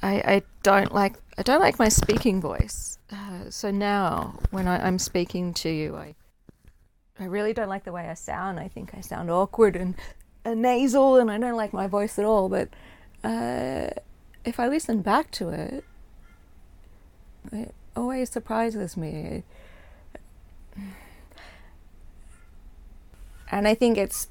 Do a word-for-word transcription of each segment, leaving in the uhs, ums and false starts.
I, I don't like I don't like my speaking voice. Uh, so now when I, I'm speaking to you, I I really don't like the way I sound. I think I sound awkward and, and nasal, and I don't like my voice at all. But uh, if I listen back to it, it always surprises me. And I think it's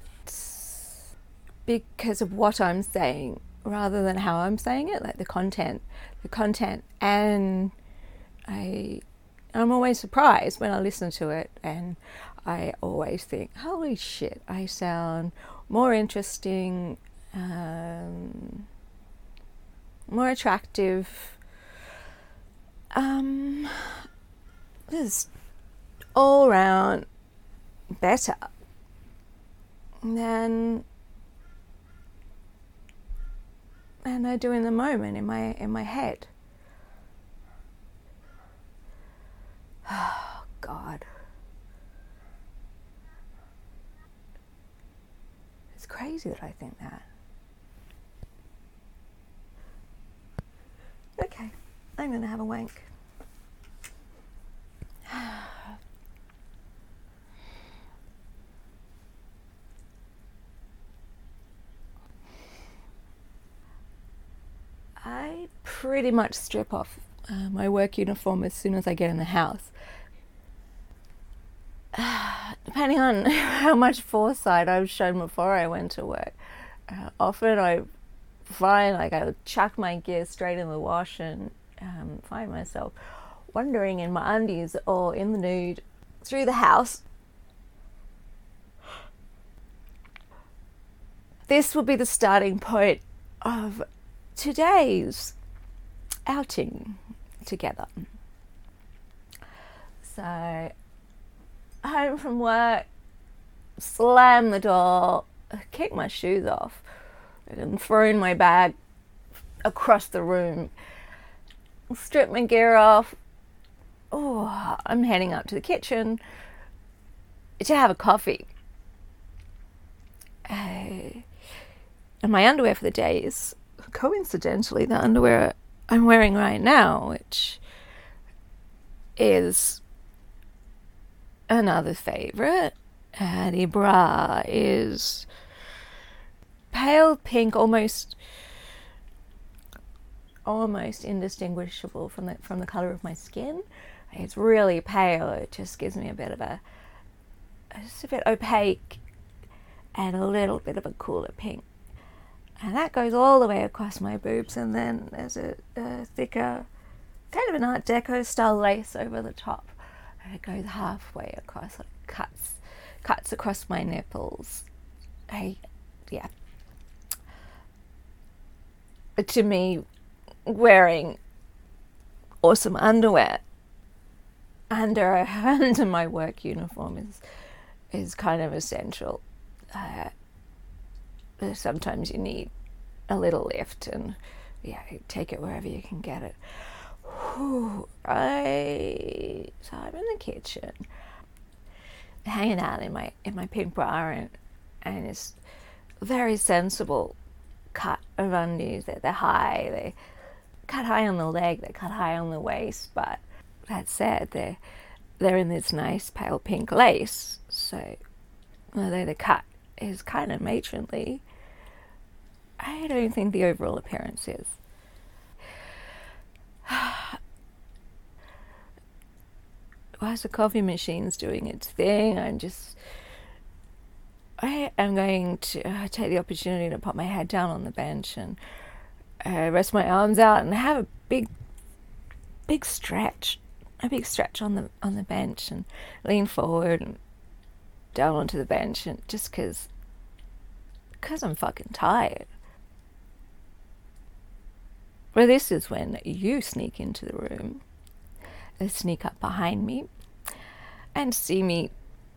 because of what I'm saying rather than how I'm saying it, like the content, the content. And I, I'm always surprised when I listen to it, and I always think, holy shit, I sound more interesting, um, more attractive, um, just all round better than than I do in the moment in my in my head. Oh God. It's crazy that I think that. Okay, I'm gonna have a wank. I pretty much strip off uh, my work uniform as soon as I get in the house. Uh, depending on how much foresight I've shown before I went to work, uh, often I find like I chuck my gear straight in the wash and um, find myself wandering in my undies or in the nude through the house. This will be the starting point of today's outing together. So, home from work, slam the door, kick my shoes off, and thrown my bag across the room, strip my gear off. Oh, I'm heading up to the kitchen to have a coffee. Uh, and my underwear for the day is coincidentally the underwear I'm wearing right now, which is another favourite. Addy Bra is pale pink, almost almost indistinguishable from the from the colour of my skin. It's really pale. It just gives me a bit of a just a bit opaque and a little bit of a cooler pink. And that goes all the way across my boobs, and then there's a, a thicker, kind of an Art Deco style lace over the top. And it goes halfway across, like cuts, cuts across my nipples. I, yeah. To me, wearing awesome underwear under under my work uniform is is kind of essential. Uh, sometimes you need a little lift, and yeah, take it wherever you can get it. Whew, I so I'm in the kitchen, hanging out in my in my pink bra and and it's very sensible cut of undies. They're, they're high. They cut high on the leg. They cut high on the waist. But that said, they're they're in this nice pale pink lace. So although the cut is kind of matronly, I don't think the overall appearance is. Whilst the coffee machine's doing its thing, I'm just I am going to uh, take the opportunity to put my head down on the bench and uh, rest my arms out and have a big big stretch a big stretch on the on the bench and lean forward and down onto the bench, and just because because I'm fucking tired. Well, this is when you sneak into the room, uh, sneak up behind me, and see me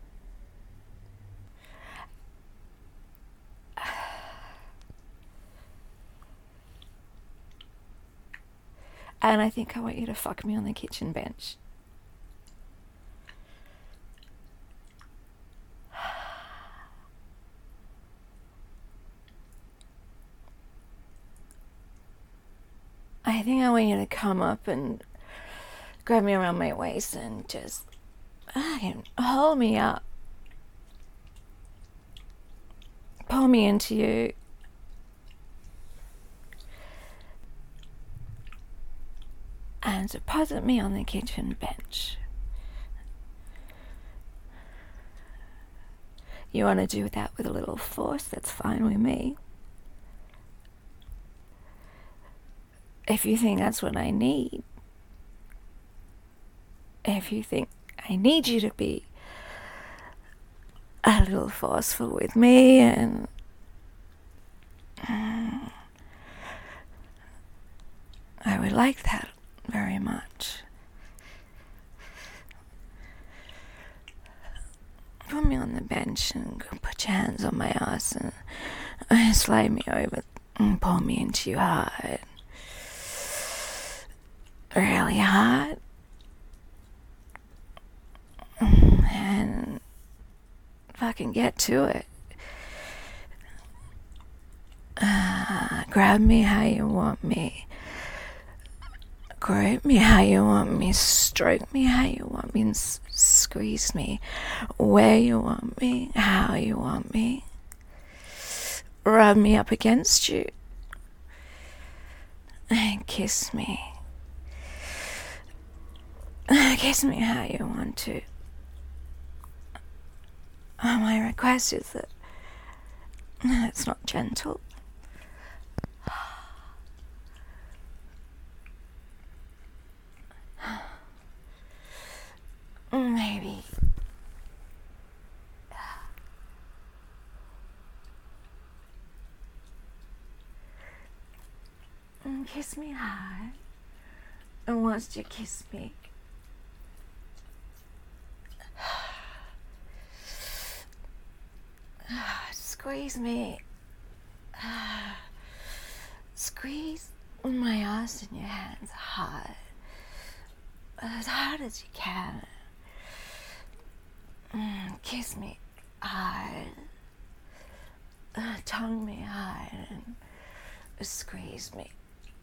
and I think I want you to fuck me on the kitchen bench. I think I want you to come up and grab me around my waist and just uh, hold me up. Pull me into you. And deposit me on the kitchen bench. You want to do that with a little force, that's fine with me. If you think that's what I need, if you think I need you to be a little forceful with me, and um, I would like that very much. Put me on the bench and put your hands on my ass and uh, slide me over and pull me into your heart. Really hard. And fucking get to it. Uh, grab me how you want me. Grab me how you want me. Stroke me how you want me. And s- squeeze me where you want me. How you want me. Rub me up against you. And kiss me. Kiss me how you want to. Oh, my request is that it's not gentle. Maybe. Kiss me hard. And once you kiss me, squeeze me. Squeeze my ass in your hands hard. As hard as you can. Mm, kiss me hard. Uh, tongue me hard and squeeze me.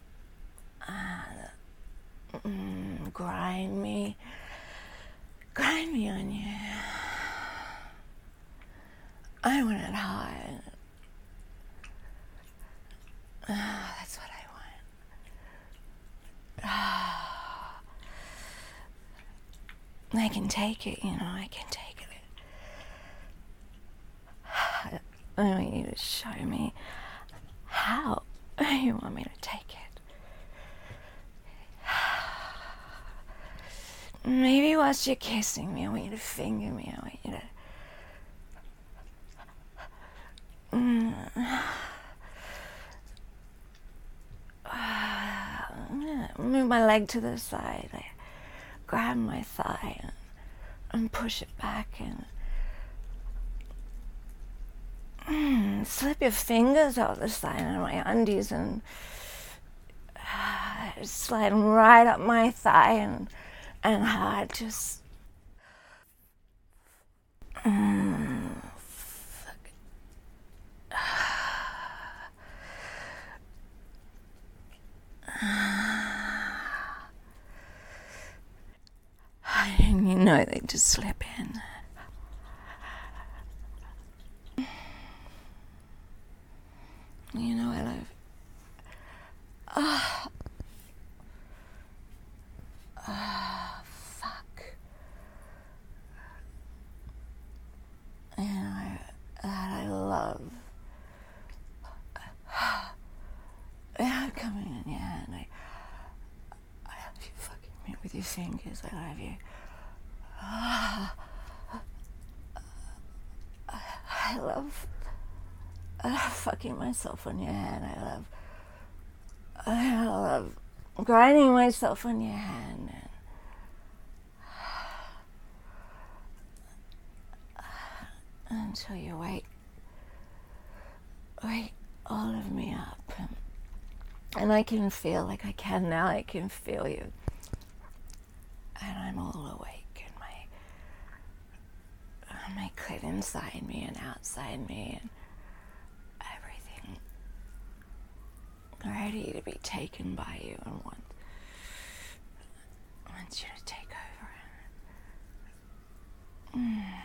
Uh, mm, grind me. Grind me on you. I want it hard. Uh, that's what I want. Uh, I can take it, you know, I can take it. I want you to show me how you want me to take it. Maybe whilst you're kissing me, I want you to finger me. I want you to mm. uh, move my leg to the side. I grab my thigh and, and push it back and mm, slip your fingers out the side of my undies and uh, slide them right up my thigh and and hard. Just mm, fuck. And you know they just slip in. You know I love. Ah. Oh. Oh, fuck. And I, that I love. I'm coming in your hand. I, I love you fucking me with your fingers. I love you. Ah. I love. I love fucking myself on your hand. I love. I love grinding myself on your hand. And until you wake, wake all of me up. And I can feel, like I can now, I can feel you. And I'm all awake. And my, my clit inside me and outside me. And everything ready to be taken by you and want, wants you to take over. Mm.